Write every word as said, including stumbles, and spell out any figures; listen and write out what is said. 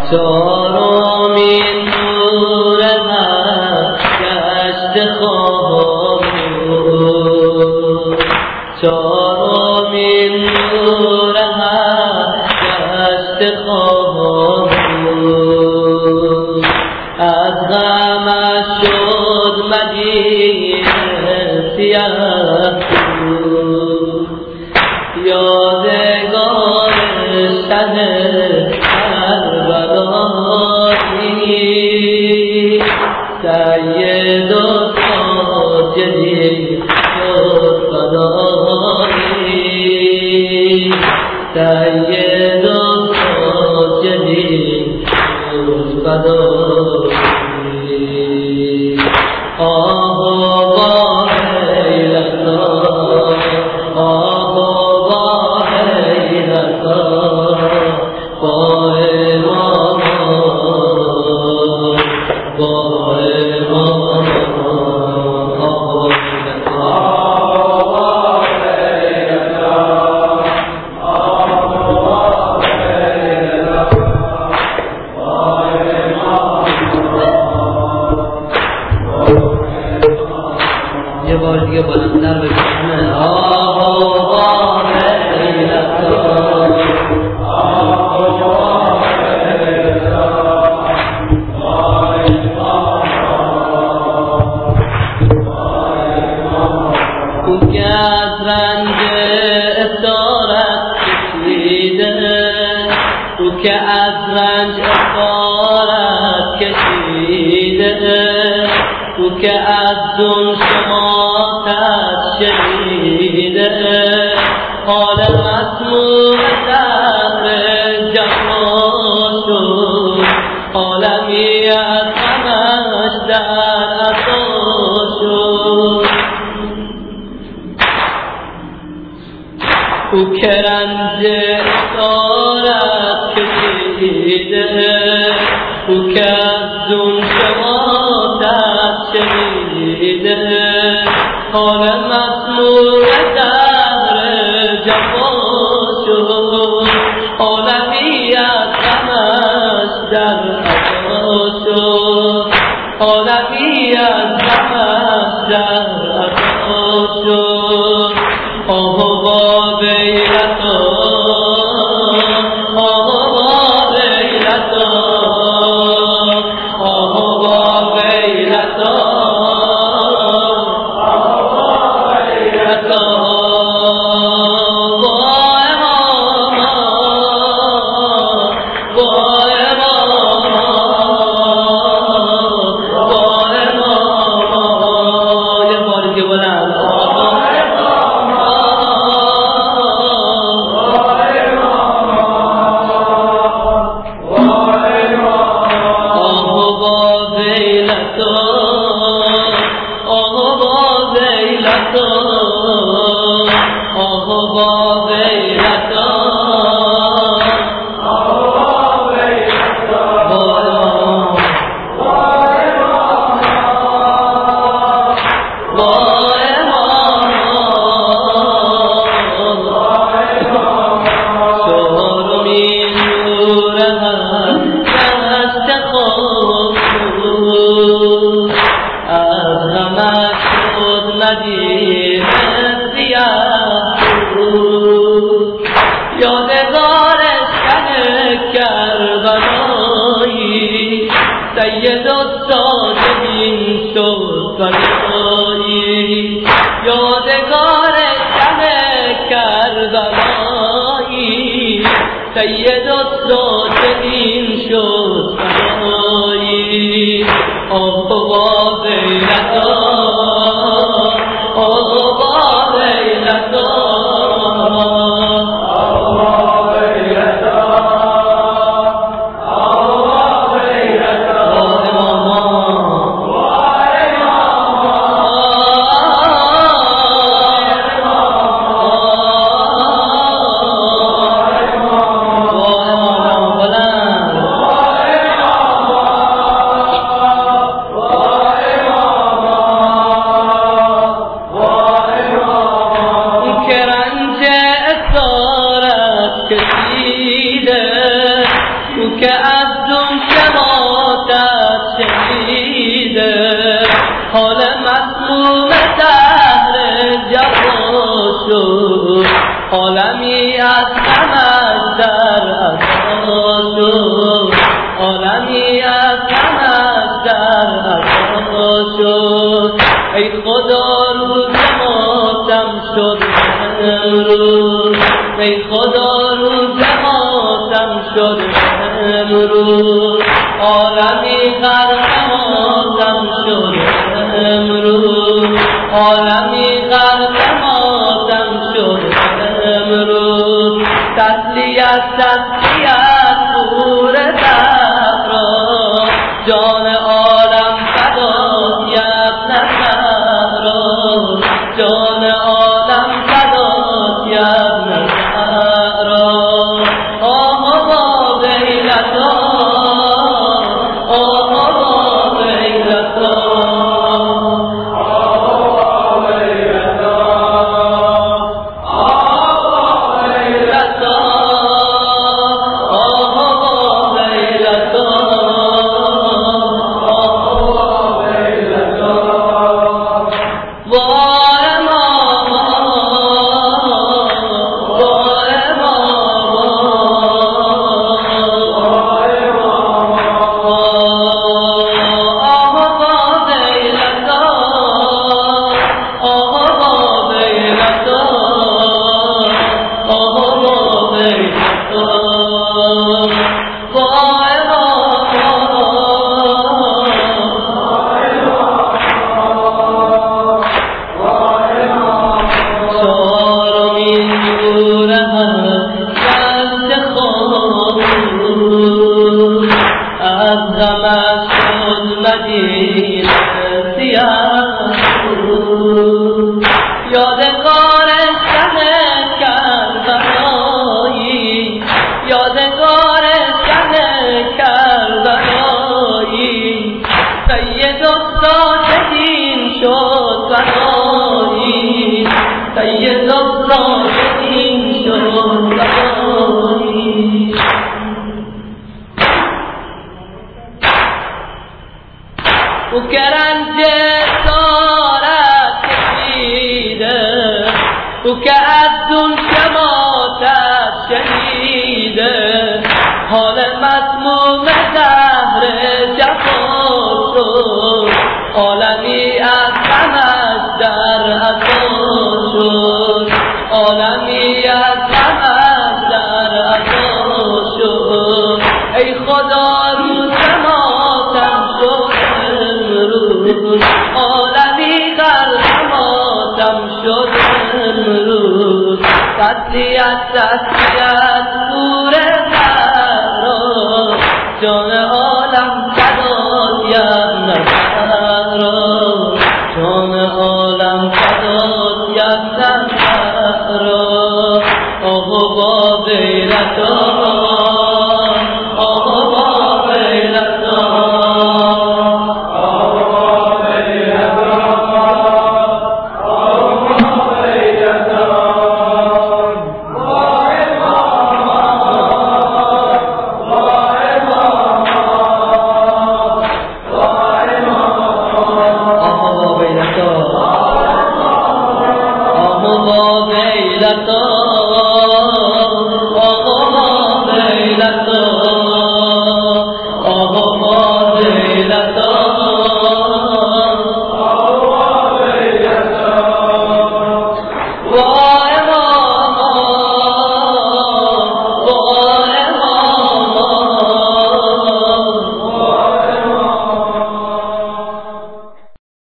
چارمین نور حق گشت خواب چارمین نور حق گشت خواب از غمش شد مدینه سیاه یادگار شهر کربلایی سید و ساجدی شد فدایی سید و ساجدی شد فدایی آه با حیلتا آه با حیلتا با امام با امام آه یه بار دیگه بلندتر بکنه آه آه او که از رنج اسارت کشیده او که از رنج اسارت کشیده او که از دون شماتت شنیده حال مسموم دهر جفا شد عالمی از غمش در عطا شد او که رنج اسارت کشیده او که از دون شماتت شنیده حال مسموم دهر جفا شد عالمی از غمش در عطا شد عالمی از غمش در عطا شد آه با بیلتا آه با بیلتا آه با بیلتا یادگار شهر کربلایی سید و ساجدین شد فدایی یادگار شهر کربلایی سید و ساجدین شد فدایی آه با بیلتا آه با بیلتا Oh اون شماتت شنیده حال مظلوم دهر جفا شد عالمی از غمش در عطا شد عالمی از غمش در عطا شد ای خدا روز ماتم شد امروز ای خدا روز ماتم شد امروز عالمی غرق ماتم شد امروز عالمی غرق ماتم شد امروز تسلیت تسلیت نور زهرا جان عالم فدای ابن زهرا جان عالم فدای ابن زهرا آه با بیلتا آه با بیلتا یادگار شب کربلایی یادگار شب کربلایی سید الصادقین شد بلایی سید الصادقین شد بلایی او که رنج سارت کشیده او که از اون شماتت شنیده حال مظلوم دهر جفا شد عالمی از غمش در عطا شد عالمی از غمش در عطا شد ای خدا روز ماتم شد امروز عالمی غرق ماتم شد امروز تسلیت تسلیت نور زهرا جان